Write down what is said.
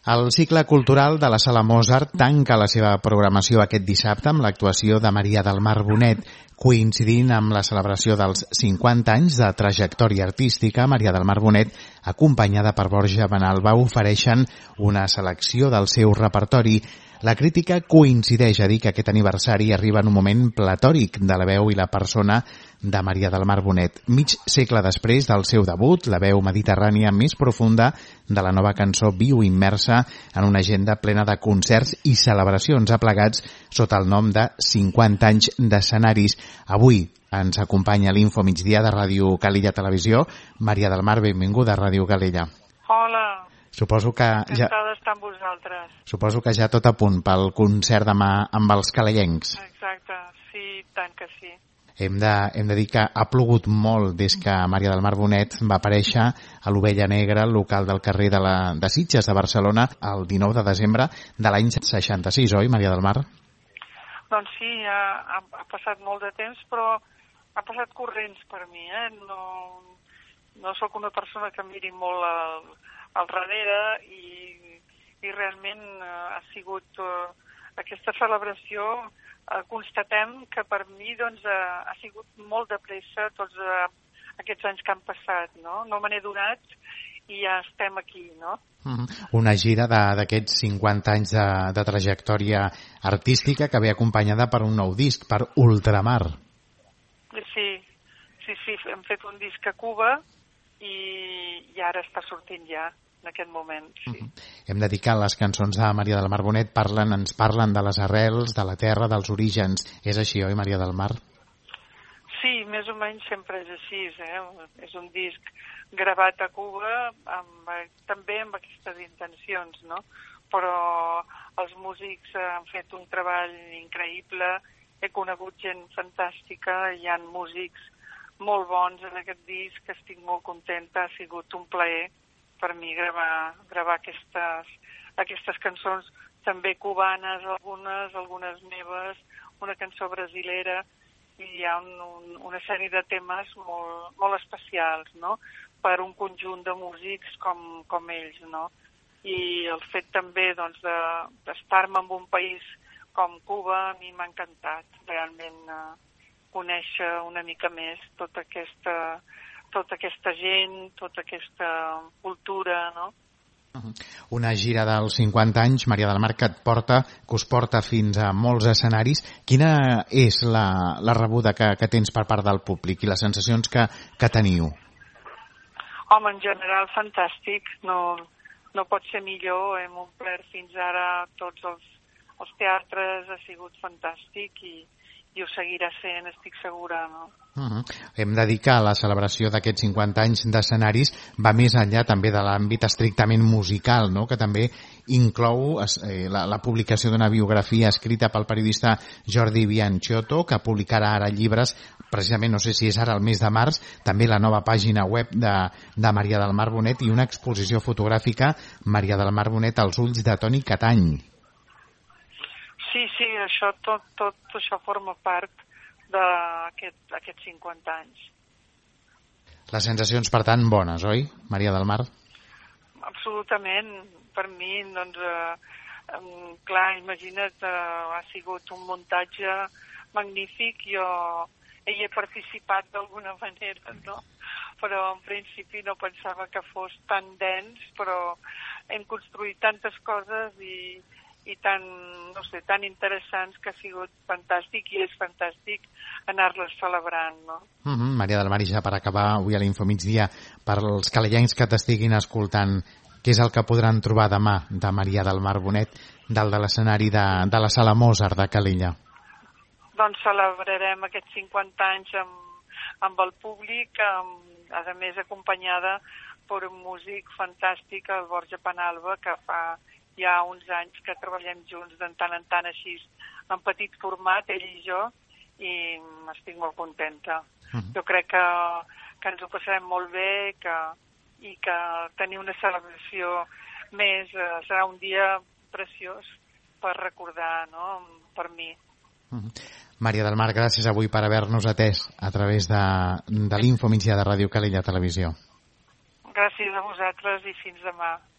El cicle cultural de la Sala Mozart tanca la seva programació aquest dissabte amb l'actuació de Maria del Mar Bonet. Coincidint amb la celebració dels 50 anys de trajectòria artística, Maria del Mar Bonet, acompanyada per Borja Benalba, ofereixen una selecció del seu repertori. La crítica coincideix a dir que aquest aniversari arriba en un moment platòric de la veu i la persona de Maria del Mar Bonet. Mig segle després del seu debut, la veu mediterrània més profunda de la nova cançó viu immersa en una agenda plena de concerts i celebracions aplegats sota el nom de 50 anys d'escenaris. Avui ens acompanya a l'Info Migdia de Ràdio Calella Televisió. Maria del Mar, benvinguda a Ràdio Calella. Hola. Suposo que encantada d'estar amb vosaltres. Suposo que ja tot a punt pel concert demà amb els calellencs. Exacte, sí, tant que sí. Hem de dir que ha plogut molt des que Maria del Mar Bonet va aparèixer a l'Ovella Negra, el local del carrer de Sitges de Barcelona, el 19 de desembre de l'any 66, oi, Maria del Mar? Doncs sí, ha passat molt de temps, però ha passat corrents per mi, No sóc una persona que miri molt al darrere i realment ha sigut aquesta celebració. Constatem que per mi doncs, ha sigut molt de pressa tots aquests anys que han passat, no me n'he donat i ja estem aquí, no? Una gira d'aquests 50 anys de trajectòria artística que ve acompanyada per un nou disc, per Ultramar. Sí, hem fet un disc a Cuba i ara està sortint ja en aquest moment, sí. Hem de dir que les cançons de Maria del Mar Bonet ens parlen de les arrels, de la terra, dels orígens. És així, oi, Maria del Mar? Sí, més o menys sempre és així, És un disc gravat a Cuba també amb aquestes intencions, no? Però els músics han fet un treball increïble, he conegut gent fantàstica, hi ha músics molt bons en aquest disc, estic molt contenta, ha sigut un plaer per mi gravar aquestes cançons, també cubanes, algunes meves, una cançó brasilera, i hi ha una sèrie de temes molt especials, no?, per un conjunt de músics com ells, no? I el fet també doncs, d'estar-me en un país com Cuba a mi m'ha encantat, realment conèixer una mica més tota aquesta gent, tota aquesta cultura, no? Una gira dels 50 anys, Maria del Mar, que us porta fins a molts escenaris. Quina és la rebuda que tens per part del públic i les sensacions que teniu? Home, en general, fantàstic. No pot ser millor. Hem omplert fins ara tots els teatres, ha sigut fantàstic i ho seguirà sent, estic segura, no? Hem de dir que la celebració d'aquests 50 anys d'escenaris va més enllà també de l'àmbit estrictament musical, no?, que també inclou la publicació d'una biografia escrita pel periodista Jordi Bianciotto, que publicarà ara llibres, precisament, no sé si és ara el mes de març, també la nova pàgina web de Maria del Mar Bonet i una exposició fotogràfica Maria del Mar Bonet als ulls de Toni Catany. Sí, tot això forma part d'aquests 50 anys. Les sensacions, per tant, bones, oi, Maria del Mar? Absolutament. Per mi, doncs, clar, imagina't, ha sigut un muntatge magnífic. Jo hi he participat d'alguna manera, no? Però en principi no pensava que fos tan dens, però hem construït tantes coses i tan interessants que ha sigut fantàstic i és fantàstic anar-les celebrant, no? Maria del Mar, i ja per acabar avui a l'Info Migdia, per als calellencs que t'estiguin escoltant, què és el que podran trobar demà de Maria del Mar Bonet dalt de l'escenari de la Sala Mozart de Calella? Doncs celebrarem aquests 50 anys amb el públic, a més acompanyada per un músic fantàstic, el Borja Benalba, que fa ja uns anys que treballem junts de tant en tant així, en petit format, ell i jo, i estic molt contenta. Jo crec que ens ho passarem molt bé i que tenir una celebració més serà un dia preciós per recordar, no?, per mi. Maria del Mar, gràcies avui per haver-nos atès a través de l'Info Migdia de Ràdio Calella Televisió. Gràcies a vosaltres i fins demà.